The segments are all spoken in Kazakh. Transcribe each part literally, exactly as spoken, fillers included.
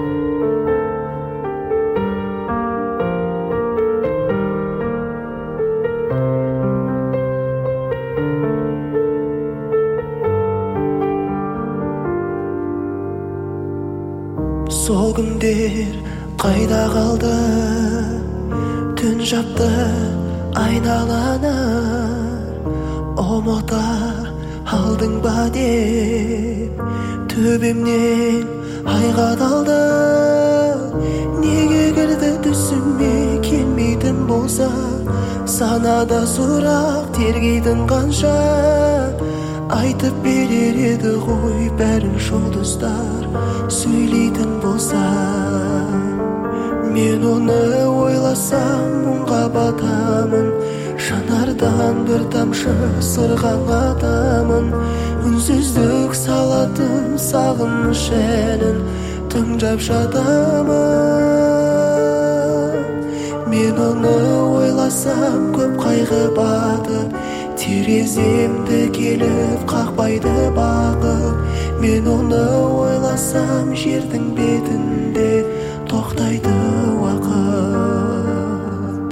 Сол күндер қайда қалды? Түн жапты айналаны, ұмыта алдың ба деп төбемнен ай қадалды. Неге кірді түсіме келмейтін болса, санада сұрақ тергейтін қанша? Айтып берер еді ғой бәрін жұлдыздар сөйлейтін болса. Мен оны ойласам мұңға батамын, жанардан бір тамшы сырғалатамын. Үнсіздік салатын сағыныш әнін тыңдап жатамын. Мен оны ойласам көп қайғы батып, тереземді келіп қақпайды бағып. Мен оны ойласам жердің бетінде тоқтайды уақыт.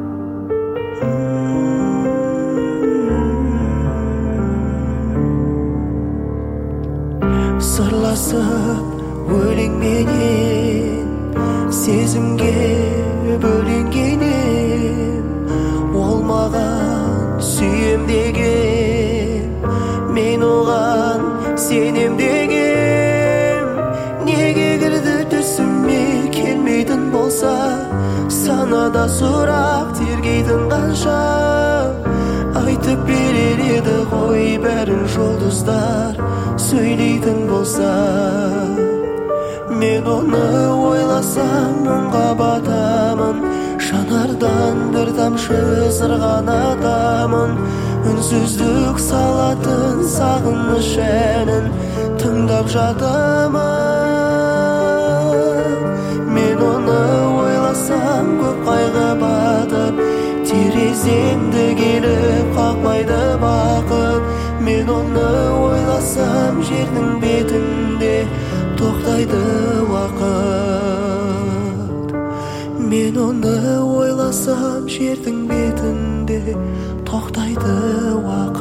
Сырласып өлеңменен сезімге бөленгенем, ол маған сүйем деген, мен оған сенем деген. Неге кірді түсіме келмейтін болса, санада сұрақ тергейтін қанша? Айтып берер еді ғой бәрін жұлдыздар сөйлейтін болса. Мен оны ойласам мұңға батамын, жанардан бір тамшы сырғанатамын. Үнсіздік салатын сағыныш әнін тыңдап жатамын. Мен оны ойласам көп қайғы батып, тереземді келіп қақпайды бақыт. Мен оны ойласам жердің бетінде тоқтайды уақыт. Мен оны ойласам жердің бетінде тоқтайды уақыт.